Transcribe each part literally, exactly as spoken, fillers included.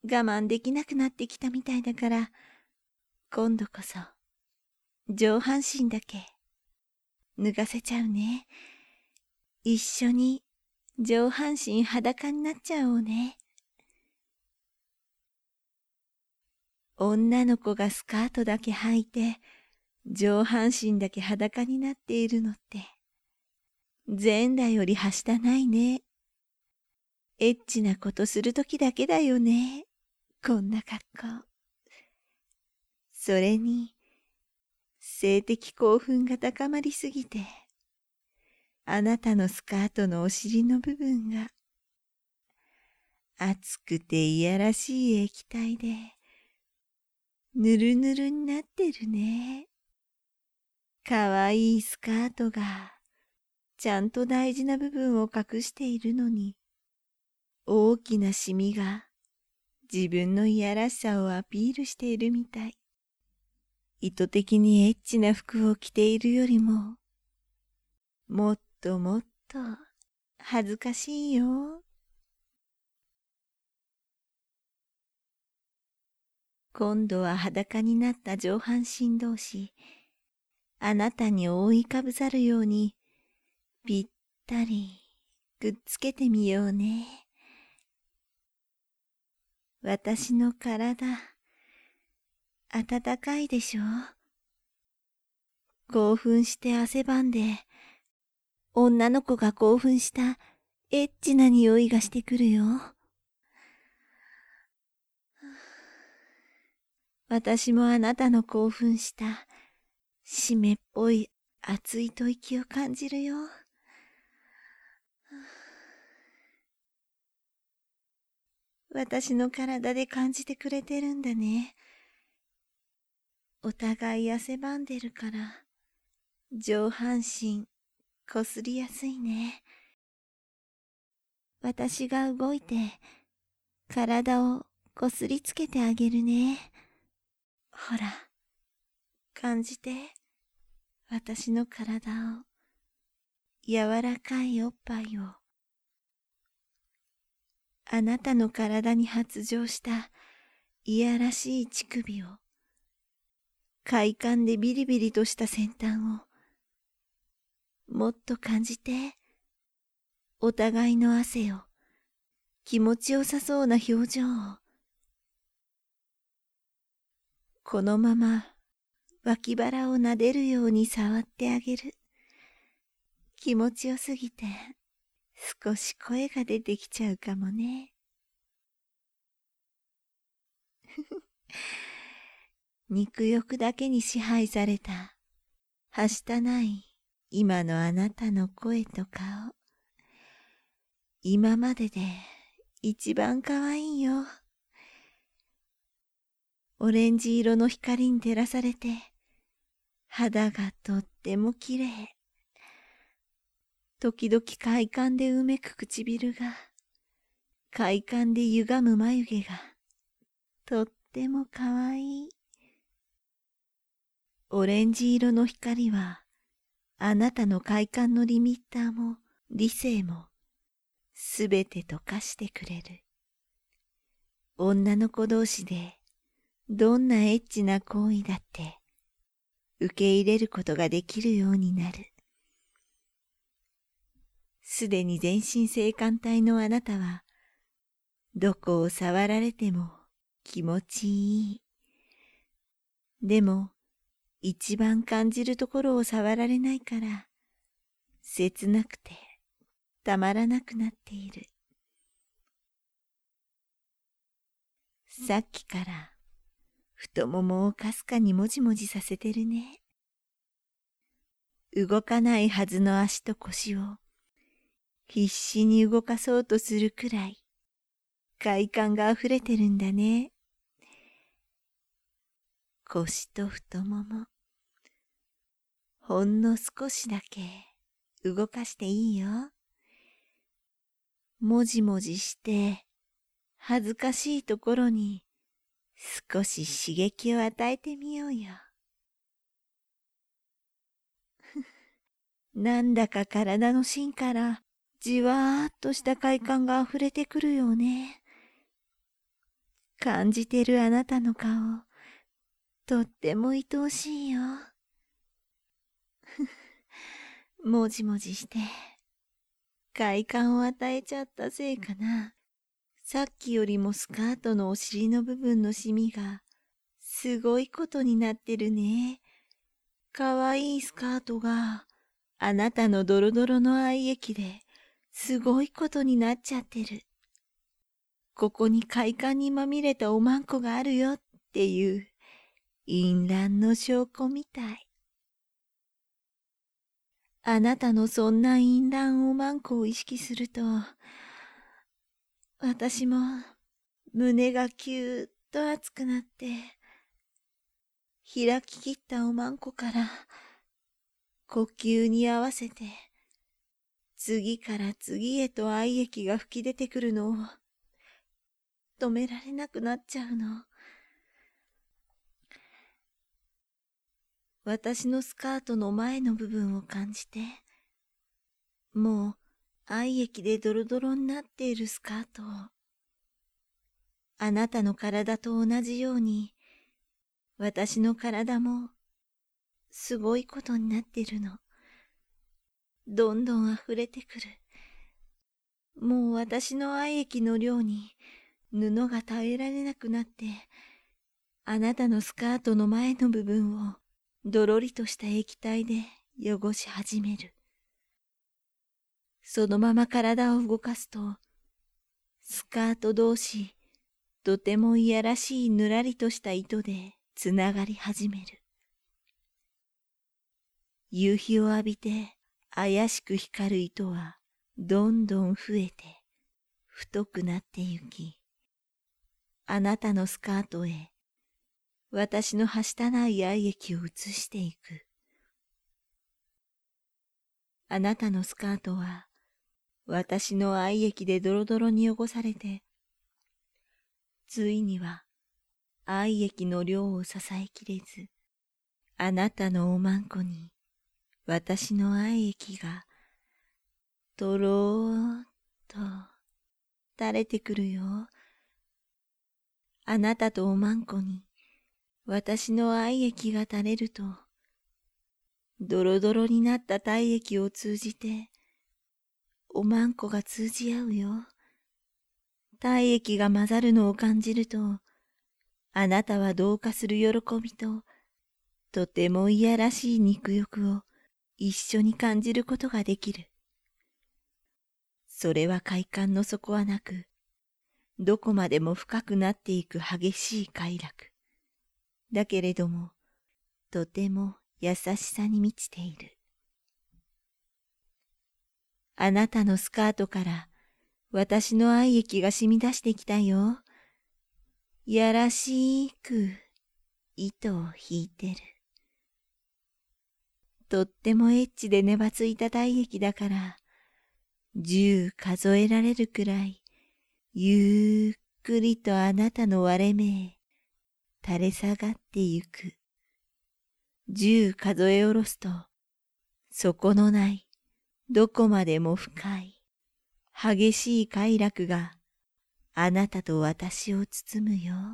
我慢できなくなってきたみたいだから、今度こそ上半身だけ脱がせちゃうね。一緒に上半身裸になっちゃおうね。女の子がスカートだけ履いて上半身だけ裸になっているのって全裸よりはしたないね。エッチなことするときだけだよね。こんな格好。それに性的興奮が高まりすぎて、あなたのスカートのお尻の部分が熱くていやらしい液体でぬるぬるになってるね。かわいいスカートがちゃんと大事な部分を隠しているのに、大きなシミが自分のいやらしさをアピールしているみたい。意図的にエッチな服を着ているよりも、もっともっと恥ずかしいよ。今度は裸になった上半身同士、あなたに覆いかぶさるようにぴったりくっつけてみようね。私の体、暖かいでしょ。興奮して汗ばんで、女の子が興奮したエッチな匂いがしてくるよ。私もあなたの興奮した湿っぽい熱い吐息を感じるよ。私の体で感じてくれてるんだね。お互い汗ばんでるから上半身こすりやすいね。私が動いて体をこすりつけてあげるね。ほら、感じて。私の体を、柔らかいおっぱいを。あなたの体に発情したいやらしい乳首を。快感でビリビリとした先端を。もっと感じて。お互いの汗を。気持ちよさそうな表情を。このまま脇腹を撫でるように触ってあげる。気持ちよすぎて少し声が出てきちゃうかもね。肉欲だけに支配されたはしたない今のあなたの声と顔。今までで一番可愛いよ。オレンジ色の光に照らされて肌がとってもきれい。時々快感でうめく唇が、快感で歪む眉毛がとっても可愛い。オレンジ色の光はあなたの快感のリミッターも理性もすべて溶かしてくれる。女の子同士でどんなエッチな行為だって受け入れることができるようになる。すでに全身性感帯のあなたはどこを触られても気持ちいい。でも一番感じるところを触られないから切なくてたまらなくなっている。さっきから太ももをかすかにもじもじさせてるね。動かないはずの足と腰を必死に動かそうとするくらい快感があふれてるんだね。腰と太もも、ほんの少しだけ動かしていいよ。もじもじして恥ずかしいところに少し刺激を与えてみようよ。なんだか体の芯からじわーっとした快感があふれてくるよね。 感じてるあなたの顔、とっても愛おしいよ。もじもじして、快感を与えちゃったせいかな。さっきよりもスカートのお尻の部分のシミが、すごいことになってるね。かわいいスカートが、あなたのドロドロの愛液で、すごいことになっちゃってる。ここに快感にまみれたおまんこがあるよっていう、淫乱の証拠みたい。あなたのそんな淫乱おまんこを意識すると、私も胸がキューッと熱くなって、開ききったおまんこから呼吸に合わせて、次から次へと愛液が吹き出てくるのを止められなくなっちゃうの。私のスカートの前の部分を感じて、もう愛液でドロドロになっているスカートを、あなたの体と同じように、私の体もすごいことになってるの。どんどん溢れてくる。もう私の愛液の量に布が耐えられなくなって、あなたのスカートの前の部分をどろりとした液体で汚し始める。そのまま体を動かすと、スカート同士、とてもいやらしいぬらりとした糸でつながり始める。夕日を浴びて怪しく光る糸はどんどん増えて太くなってゆき、あなたのスカートへ私のはしたない愛液を移していく。あなたのスカートは私の愛液でドロドロに汚されて、ついには愛液の量を支えきれず、あなたのおまんこに私の愛液がとろーっと垂れてくるよ。あなたとおまんこに私の愛液が垂れると、ドロドロになった体液を通じて、おまんこが通じ合うよ。体液が混ざるのを感じると、あなたは同化する喜びと、とてもいやらしい肉欲を一緒に感じることができる。それは快感の底はなく、どこまでも深くなっていく激しい快楽。だけれども、とても優しさに満ちている。あなたのスカートから私の愛液が染み出してきたよ。やらしく糸を引いてる。とってもエッチでねばついた体液だから、十数えられるくらい、ゆっくりとあなたの割れ目へ垂れ下がってゆく。十数え下ろすと、底のない、どこまでも深い、激しい快楽があなたと私を包むよ。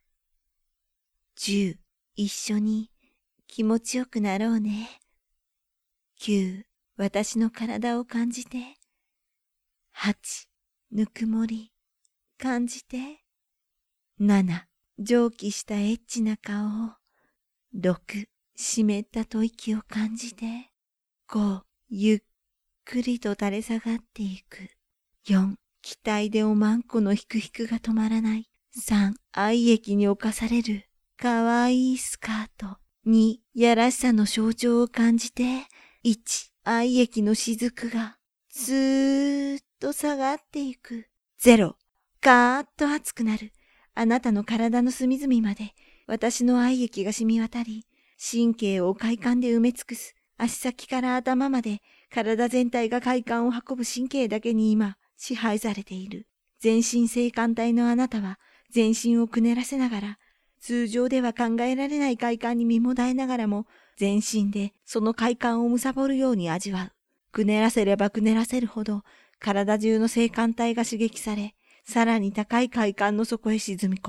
十、一緒に気持ちよくなろうね。九、私の体を感じて。八、ぬくもり、感じて。七、蒸気したエッチな顔。六、湿った吐息を感じて。五、ゆっくりと垂れ下がっていく。四、期待でおまんこのひくひくが止まらない。三、愛液に侵される。かわいいスカート。二、やらしさの象徴を感じて。一、愛液の雫が、ずーっと下がっていく。ゼロ、ガーッと熱くなる。あなたの体の隅々まで、私の愛液が染み渡り、神経を快感で埋め尽くす。足先から頭まで、体全体が快感を運ぶ神経だけに今、支配されている。全身性感帯のあなたは、全身をくねらせながら、通常では考えられない快感に身もだえながらも、全身でその快感を貪るように味わう。くねらせればくねらせるほど、体中の性感帯が刺激され、さらに高い快感の底へ沈み込む。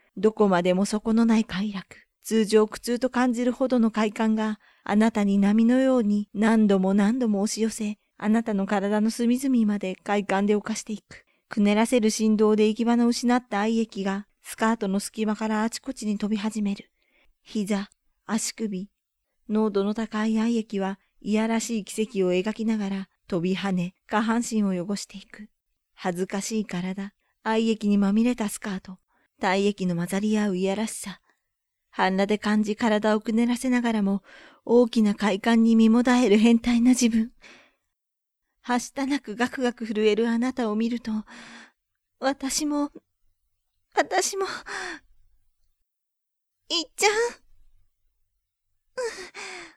どこまでも底のない快楽、通常苦痛と感じるほどの快感があなたに波のように何度も何度も押し寄せ、あなたの体の隅々まで快感で侵していく。くねらせる振動で行き場の失った愛液がスカートの隙間からあちこちに飛び始める。膝、足首、濃度の高い愛液はいやらしい奇跡を描きながら飛び跳ね下半身を汚していく。恥ずかしい体、愛液にまみれたスカート、体液の混ざり合ういやらしさ。半裸で感じ体をくねらせながらも大きな快感に身もだえる変態な自分。はしたなくガクガク震えるあなたを見ると、私も、私も、いっちゃん。